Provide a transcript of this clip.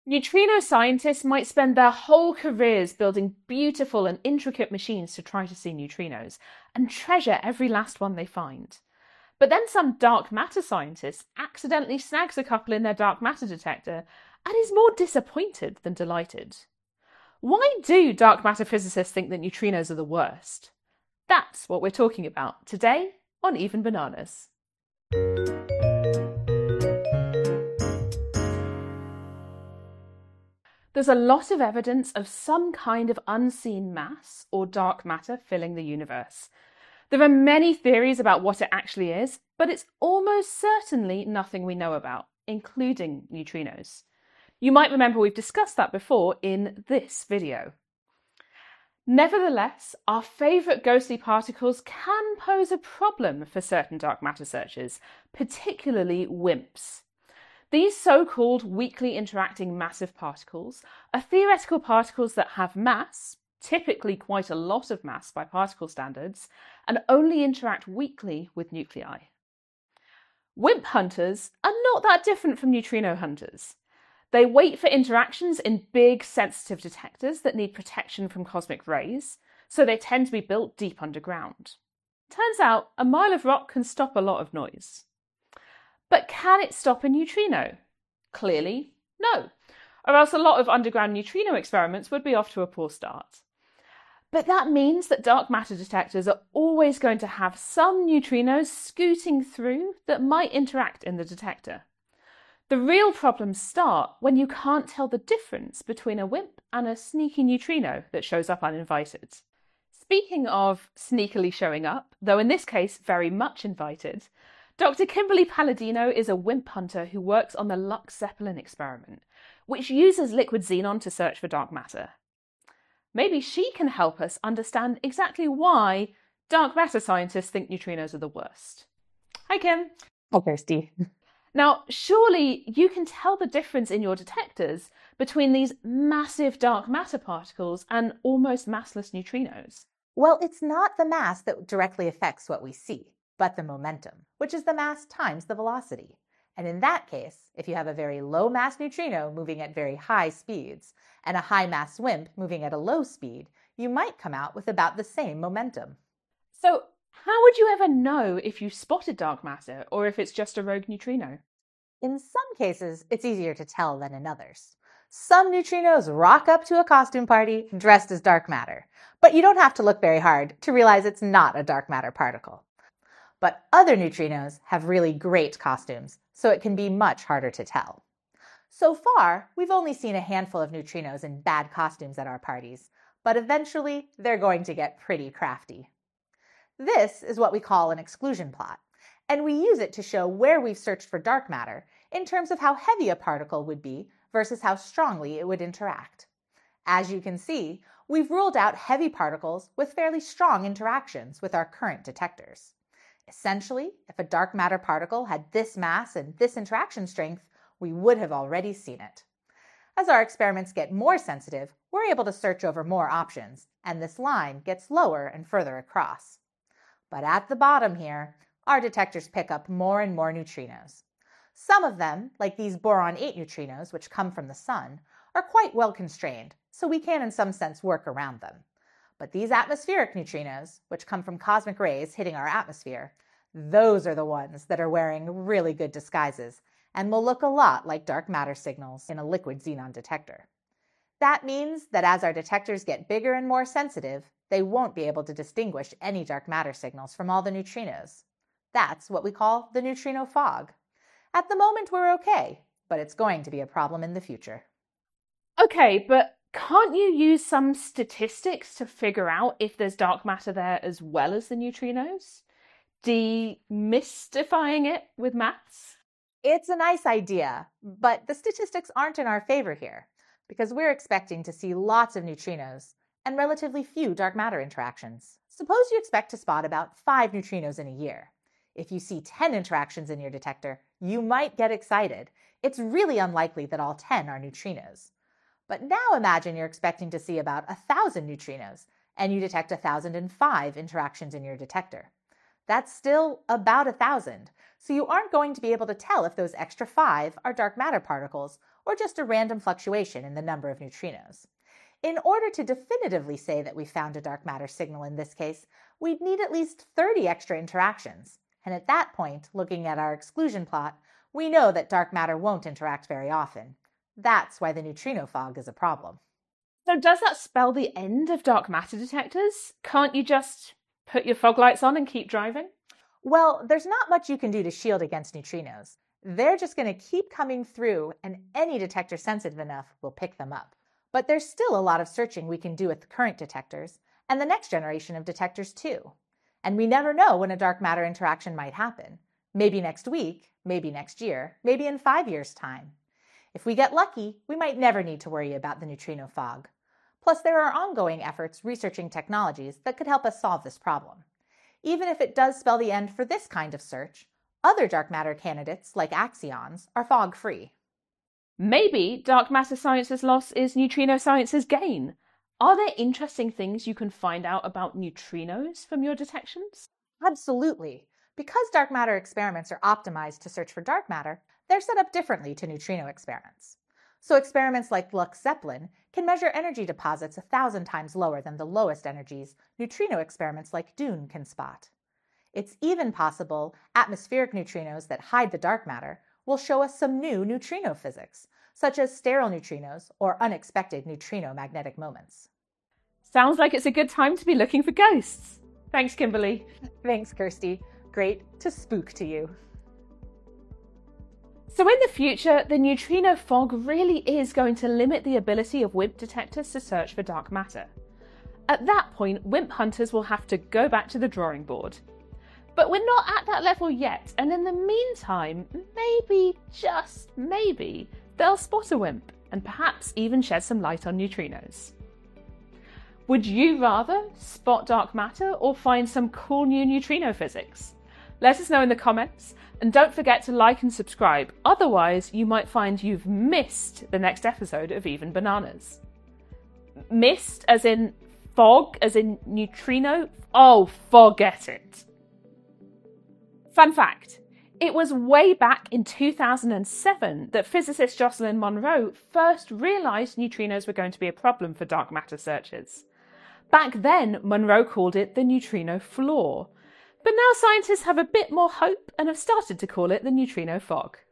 Neutrino scientists might spend their whole careers building beautiful and intricate machines to try to see neutrinos, and treasure every last one they find. But then some dark matter scientist accidentally snags a couple in their dark matter detector and is more disappointed than delighted. Why do dark matter physicists think that neutrinos are the worst? That's what we're talking about today on Even Bananas. There's a lot of evidence of some kind of unseen mass or dark matter filling the universe. There are many theories about what it actually is, but it's almost certainly nothing we know about, including neutrinos. You might remember we've discussed that before in this video. Nevertheless, our favourite ghostly particles can pose a problem for certain dark matter searchers, particularly WIMPs. These so-called weakly interacting massive particles are theoretical particles that have mass, typically quite a lot of mass by particle standards, and only interact weakly with nuclei. WIMP hunters are not that different from neutrino hunters. They wait for interactions in big, sensitive detectors that need protection from cosmic rays, so they tend to be built deep underground. Turns out, a mile of rock can stop a lot of noise. But can it stop a neutrino? Clearly, no, or else a lot of underground neutrino experiments would be off to a poor start. But that means that dark matter detectors are always going to have some neutrinos scooting through that might interact in the detector. The real problems start when you can't tell the difference between a WIMP and a sneaky neutrino that shows up uninvited. Speaking of sneakily showing up, though in this case very much invited, Dr. Kimberly Palladino is a WIMP hunter who works on the LUX-Zeppelin experiment, which uses liquid xenon to search for dark matter. Maybe she can help us understand exactly why dark matter scientists think neutrinos are the worst. Hi, Kim. Hi, Kirsty. Now, surely you can tell the difference in your detectors between these massive dark matter particles and almost massless neutrinos. Well, it's not the mass that directly affects what we see, but the momentum, which is the mass times the velocity. And in that case, if you have a very low mass neutrino moving at very high speeds and a high mass WIMP moving at a low speed, you might come out with about the same momentum. So how would you ever know if you spotted dark matter or if it's just a rogue neutrino? In some cases, it's easier to tell than in others. Some neutrinos rock up to a costume party dressed as dark matter, but you don't have to look very hard to realize it's not a dark matter particle. But other neutrinos have really great costumes, so it can be much harder to tell. So far, we've only seen a handful of neutrinos in bad costumes at our parties, but eventually they're going to get pretty crafty. This is what we call an exclusion plot, and we use it to show where we've searched for dark matter in terms of how heavy a particle would be versus how strongly it would interact. As you can see, we've ruled out heavy particles with fairly strong interactions with our current detectors. Essentially, if a dark matter particle had this mass and this interaction strength, we would have already seen it. As our experiments get more sensitive, we're able to search over more options, and this line gets lower and further across. But at the bottom here, our detectors pick up more and more neutrinos. Some of them, like these boron-8 neutrinos, which come from the sun, are quite well constrained, so we can in some sense work around them. But these atmospheric neutrinos, which come from cosmic rays hitting our atmosphere, those are the ones that are wearing really good disguises and will look a lot like dark matter signals in a liquid xenon detector. That means that as our detectors get bigger and more sensitive, they won't be able to distinguish any dark matter signals from all the neutrinos. That's what we call the neutrino fog. At the moment, we're okay, but it's going to be a problem in the future. Okay, but can't you use some statistics to figure out if there's dark matter there as well as the neutrinos? Demystifying it with maths? It's a nice idea, but the statistics aren't in our favor here, because we're expecting to see lots of neutrinos and relatively few dark matter interactions. Suppose you expect to spot about 5 neutrinos in a year. If you see 10 interactions in your detector, you might get excited. It's really unlikely that all 10 are neutrinos. But now imagine you're expecting to see about 1,000 neutrinos, and you detect 1,005 interactions in your detector. That's still about 1,000, so you aren't going to be able to tell if those extra 5 are dark matter particles or just a random fluctuation in the number of neutrinos. In order to definitively say that we found a dark matter signal in this case, we'd need at least 30 extra interactions. And at that point, looking at our exclusion plot, we know that dark matter won't interact very often. That's why the neutrino fog is a problem. So does that spell the end of dark matter detectors? Can't you just put your fog lights on and keep driving? Well, there's not much you can do to shield against neutrinos. They're just going to keep coming through, and any detector sensitive enough will pick them up. But there's still a lot of searching we can do with the current detectors, and the next generation of detectors too. And we never know when a dark matter interaction might happen. Maybe next week, maybe next year, maybe in 5 years' time. If we get lucky, we might never need to worry about the neutrino fog. Plus, there are ongoing efforts researching technologies that could help us solve this problem. Even if it does spell the end for this kind of search, other dark matter candidates, like axions, are fog-free. Maybe dark matter science's loss is neutrino science's gain. Are there interesting things you can find out about neutrinos from your detections? Absolutely. Because dark matter experiments are optimized to search for dark matter, they're set up differently to neutrino experiments. So experiments like LUX-ZEPPELIN can measure energy deposits 1,000 times lower than the lowest energies neutrino experiments like DUNE can spot. It's even possible atmospheric neutrinos that hide the dark matter will show us some new neutrino physics, such as sterile neutrinos or unexpected neutrino magnetic moments. Sounds like it's a good time to be looking for ghosts. Thanks, Kimberly. Thanks, Kirsty. Great to spook to you. So in the future, the neutrino fog really is going to limit the ability of WIMP detectors to search for dark matter. At that point, WIMP hunters will have to go back to the drawing board. But we're not at that level yet, and in the meantime, maybe, just maybe, they'll spot a WIMP and perhaps even shed some light on neutrinos. Would you rather spot dark matter or find some cool new neutrino physics? Let us know in the comments, and don't forget to like and subscribe, otherwise you might find you've missed the next episode of Even Bananas. Missed as in fog, as in neutrino? Oh, forget it. Fun fact, it was way back in 2007 that physicist Jocelyn Monroe first realised neutrinos were going to be a problem for dark matter searches. Back then, Monroe called it the neutrino flaw. But now scientists have a bit more hope and have started to call it the neutrino fog.